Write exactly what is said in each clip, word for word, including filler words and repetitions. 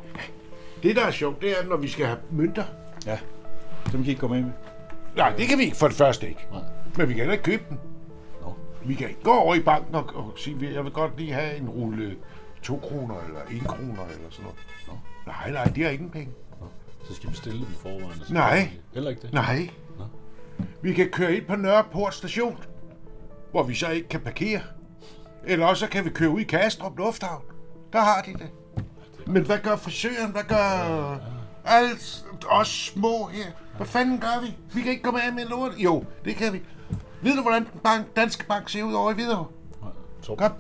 Det, der er sjovt, det er, når vi skal have mønter. Ja, dem kan I ikke komme med med. Nej, det kan vi ikke for det første ikke. Nej. Men vi kan heller ikke købe dem. Nå. Vi kan ikke gå over i banken og, og sige, jeg vil godt lige have en rulle to kroner eller en kroner eller sådan noget. Nå. Nej, nej, de har ingen penge. Nå. Så skal vi bestille dem i forvejen. Så Nej. Heller ikke det? Nej. Nå. Vi kan køre ind på Nørreport station, hvor vi så ikke kan parkere. Eller også kan vi køre ud i Kastrup Lufthavn. Der har de det. Men hvad gør frisøren? Hvad gør alle os små her? Hvad fanden gør vi? Vi kan ikke komme af med lort. Jo, det kan vi. Ved du, hvordan den bank, Danske Bank ser ud over i Hvidovre? Kom.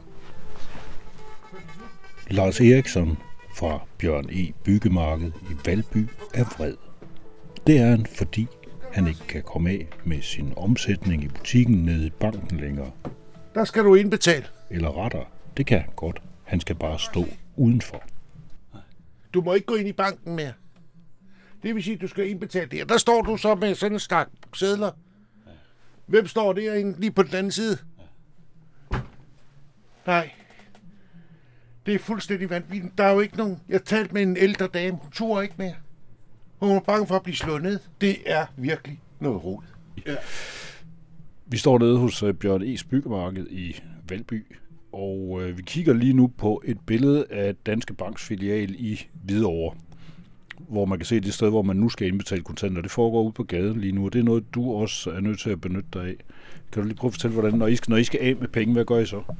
Lars Eriksson fra Bjørn E. Byggemarked i Valby er vred. Det er han, fordi han ikke kan komme af med sin omsætning i butikken nede i banken længere. Der skal du indbetale. Eller rettere, det kan han godt. Han skal bare stå udenfor. Du må ikke gå ind i banken mere. Det vil sige, at du skal indbetale det. Der står du så med sådan en stak sedler. Hvem står derinde lige på den anden side? Nej. Det er fuldstændig vanvittigt. Der er jo ikke nogen... Jeg talte med en ældre dame. Hun turde ikke mere. Hun var bange for at blive slået ned. Det er virkelig noget rod. Ja. Vi står nede hos Bjørn E's Byggemarked i Valby, og øh, vi kigger lige nu på et billede af Danske Banks filial i Hvidovre, hvor man kan se det sted, hvor man nu skal indbetale kontanter. Det foregår ude på gaden lige nu, og det er noget, du også er nødt til at benytte dig af. Kan du lige prøve at fortælle, hvordan, når I skal, når I skal af med penge, hvad gør I så?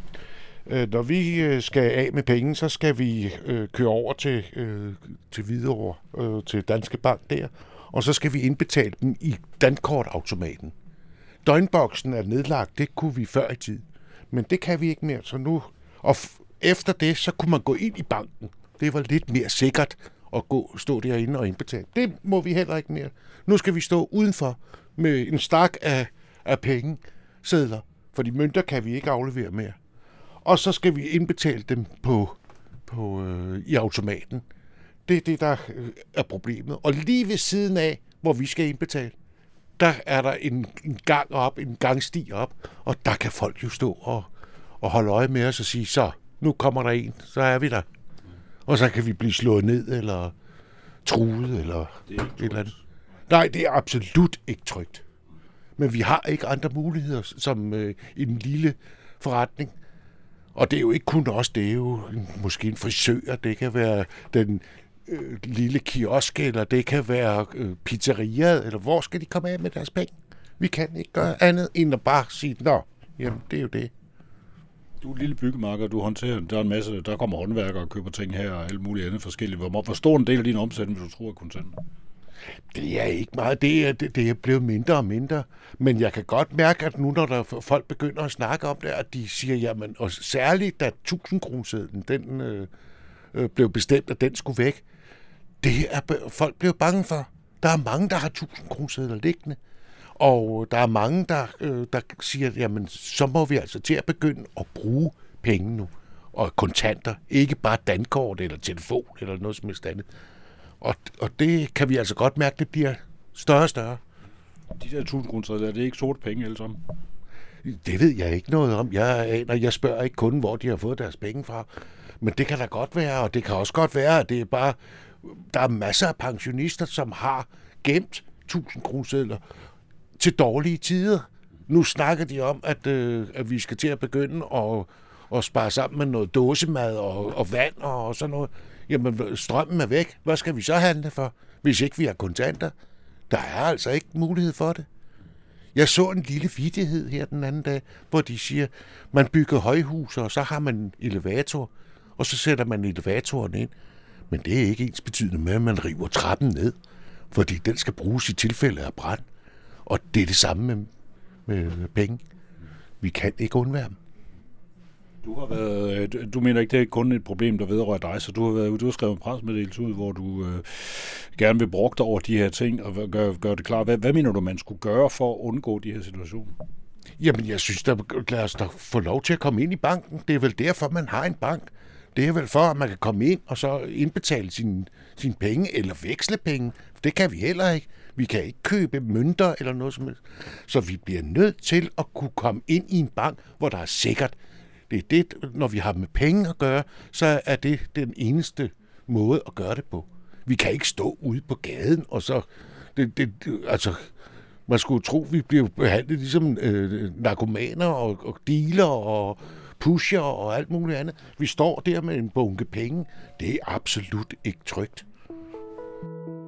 Når vi skal af med penge, så skal vi øh, køre over til, øh, til Hvidovre, øh, til Danske Bank der, og så skal vi indbetale dem i dankortautomaten. Døgnboksen er nedlagt, det kunne vi før i tid, men det kan vi ikke mere, så nu... Og f- efter det, så kunne man gå ind i banken. Det var lidt mere sikkert at gå, stå derinde og indbetale. Det må vi heller ikke mere. Nu skal vi stå udenfor med en stak af, af penge, sedler, for de mønter kan vi ikke aflevere mere. Og så skal vi indbetale dem på, på, øh, i automaten. Det er det, der er problemet. Og lige ved siden af, hvor vi skal indbetale, der er der en, en gang op, en gangsti op, og der kan folk jo stå og, og holde øje med os og sige, så, nu kommer der en, så er vi der. Og så kan vi blive slået ned, eller truet, eller et eller andet. Nej, det er absolut ikke trygt. Men vi har ikke andre muligheder, som øh, en lille forretning. Og det er jo ikke kun os, det er jo en, måske en frisør, det kan være den øh, lille kiosk, eller det kan være øh, pizzeriet, eller hvor skal de komme af med deres penge? Vi kan ikke gøre andet, end at bare sige, nå, jamen det er jo det. Du er et lille byggemarked, du håndterer, der er en masse, der kommer håndværkere og køber ting her og alt muligt andet forskelligt. Hvor, hvor stor en del af din omsætning, hvis du tror, er kontanter? Det er ikke meget. Det er, det, det er blevet mindre og mindre. Men jeg kan godt mærke, at nu når der folk begynder at snakke om det, at de siger, jamen, og særligt da tusind kronesedlen, den øh, øh, blev bestemt, at den skulle væk. Det er folk blev bange for. Der er mange, der har tusind kronesedler liggende. Og der er mange, der, øh, der siger, jamen, så må vi altså til at begynde at bruge penge nu. Og kontanter. Ikke bare dankort eller telefon eller noget som helst andet. Og, og det kan vi altså godt mærke, det bliver større og større. De der tusind kroner, er det ikke sorte penge alle sammen? Det ved jeg ikke noget om. Jeg aner, jeg spørger ikke kun, hvor de har fået deres penge fra. Men det kan da godt være, og det kan også godt være, at det er bare... Der er masser af pensionister, som har gemt tusind kronesedler til dårlige tider. Nu snakker de om, at, øh, at vi skal til at begynde at, at spare sammen med noget dåsemad og, og vand og, og sådan noget. Jamen, strømmen er væk. Hvad skal vi så handle for, hvis ikke vi har kontanter? Der er altså ikke mulighed for det. Jeg så en lille vittighed her den anden dag, hvor de siger, man bygger højhuse, og så har man en elevator, og så sætter man elevatoren ind. Men det er ikke ens betydende med, at man river trappen ned, fordi den skal bruges i tilfælde af brand. Og det er det samme med, med penge. Vi kan ikke undvære dem. Du har været, du mener ikke, det er kun et problem, der vedrører dig, så du har, været, du har skrevet en pressemeddelelse ud, hvor du øh, gerne vil brokke dig over de her ting og gøre gør det klart. Hvad, hvad mener du, man skulle gøre for at undgå de her situationer? Jamen, jeg synes, der lad os da få lov til at komme ind i banken. Det er vel derfor, man har en bank. Det er vel for, at man kan komme ind og så indbetale sine sin penge eller veksle penge. Det kan vi heller ikke. Vi kan ikke købe mønter eller noget som helst. Så vi bliver nødt til at kunne komme ind i en bank, hvor der er sikkert. Det er det, når vi har med penge at gøre, så er det den eneste måde at gøre det på. Vi kan ikke stå ude på gaden, og så... Det, det, det, altså, man skulle tro, vi bliver behandlet ligesom øh, narkomaner og, og dealer og pusher og alt muligt andet. Vi står der med en bunke penge. Det er absolut ikke trygt.